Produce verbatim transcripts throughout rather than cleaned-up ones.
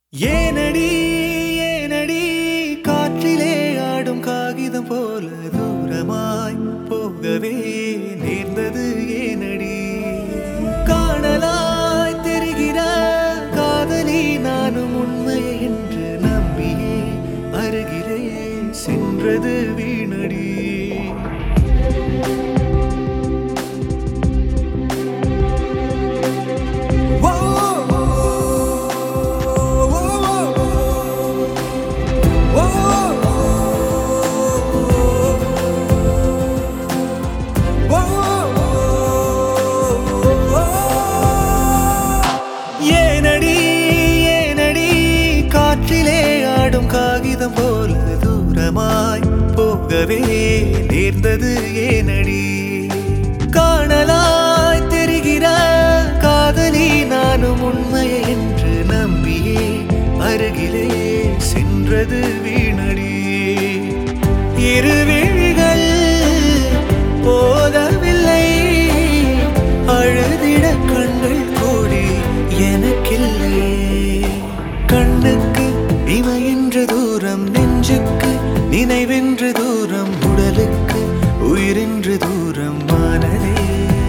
ஏனடி ஏனடி காற்றிலே ஆடும் காகிதம் போல தூரமாய் போகவே நேர்ந்தது ஏனடி காணலாய் தெரிகிற காதலி நானும் உண்மை என்று நம்பியே அருகிலே சென்றது வீணடி காகிதம் போல தூரமாய் போகவே நேர்ந்தது ஏனடி காணலாய் தெரிகிற காதலி நானும் உண்மை என்று நம்பியே அருகிலே சென்றது வீணடி இருவிழிகள் போதவில்லை அழுதிட கண்கள் கோடி எனக்கில்லை கண்ணுக்கு இமையென்று தூரம் நெஞ்சுக்கு நினைவென்று தூரம் உடலுக்கு உயிரென்று தூரம் மானதே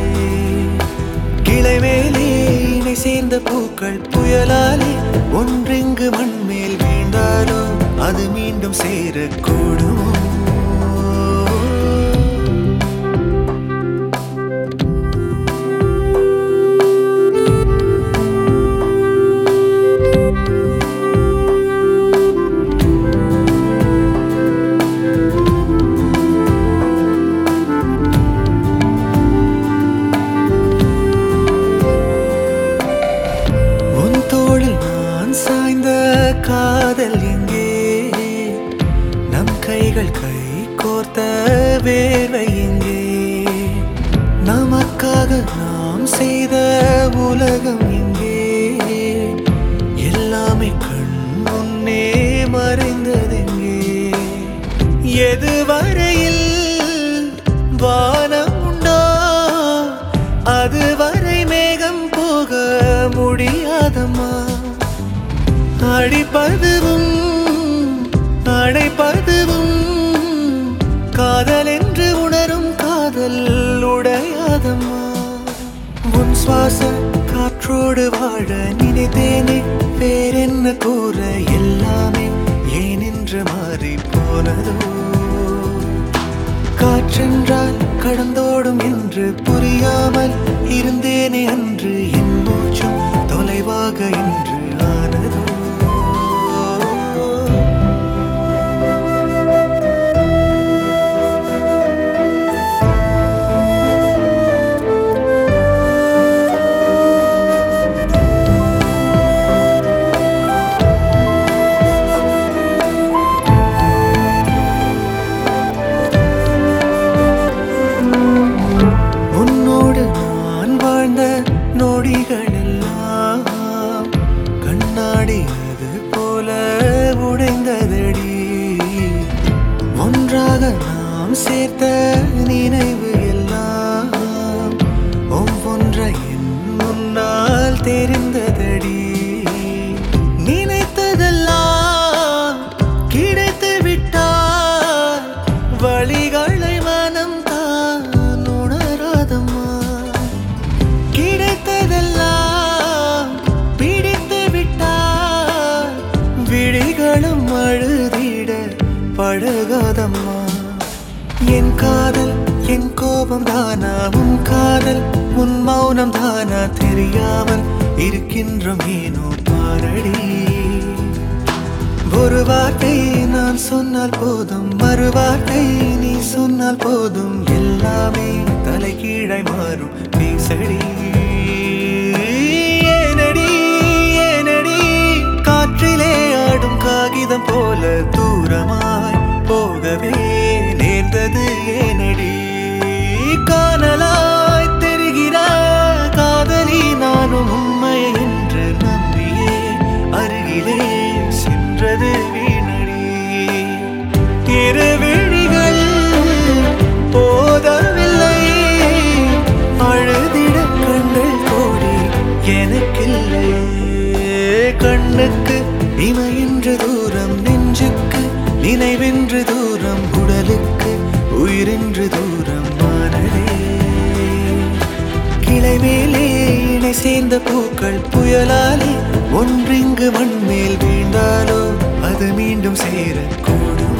கிளை மேலே இணை சேர்ந்த பூக்கள் புயலாலே ஒன்றெங்கு மண்மேல் வீழ்ந்தாலோ அது மீண்டும் சேரக்கூடும் காதல் எங்கே நம் கைகள் கை கோர்த்த வேர்வை எங்கே நமக்காக நாம் செய்த உலகம் எங்கே எல்லாமே கண் முன்னே மறைந்ததெங்கே எதுவரையில் வானம் உண்டோ அதுவரை மேகம் போக முடியாதம்மா அடிப்பதுவும் அடைப்பதுவும் காதல் என்று உணரும் காதல் உடையாதம்மா உன் சுவாசம் காற்றோடு வாழ நினைத்தேனே வேறென்ன கூற எல்லாமே ஏனென்று மாறி போனதோ காற்றென்றால் கடந்தோடும் என்று புரியாமல் இருந்தேனே அன்று என் மூச்சும் தொலைவாக என்று ஆனதோ நொடிகள் எல்லாம் கண்ணாடி அது போல உடைந்ததடி ஒன்றாக நாம் சேர்த்த நினைவு எல்லாம் ஒவ்வொன்றை என் முன்னால் தெரிந்ததடி நினைத்ததெல்லாம் கிடைத்து விட்டால் வழிகளை மனம் தான் உணராதம்மா கிடைத்ததெல்லாம் பிடித்து விட்டால் விழிகளும் அழுதிட பழகாதம்மா என் காதல் என் கோபம் தானா உன் காதல் உன் மௌனம் தானா தெரியாமல் இருக்கின்றோம் ஏனோ பாரடி ஒரு வார்த்தை நான் சொன்னால் போதும் மறு வார்த்தை நீ சொன்னால் போதும் எல்லாமே தலைகீழாய் மாறும் பேசடி ஏனடி ஏனடி காற்றிலே ஆடும் காகிதம் போல தூரமாய் போகவே நேர்ந்தது ஏனடி காணலாய் தெரிகிற காதலி நானும் உண்மை என்று நம்பியே அருகிலே சென்றது வீணடி இருவிழிகள் போதவில்லை அழுதிட கண்ட இமையென்று தூரம் நெஞ்சுக்கு, நினைவென்று தூரம் உடலுக்கு, உயிரென்று தூரம் மானதே. கிளை மேலே இணை சேர்ந்த பூக்கள் புயலாலே ஒன்றிங்கு மண்மேல் வீழ்ந்தாலோ அது மீண்டும் சேரக்கூடும்.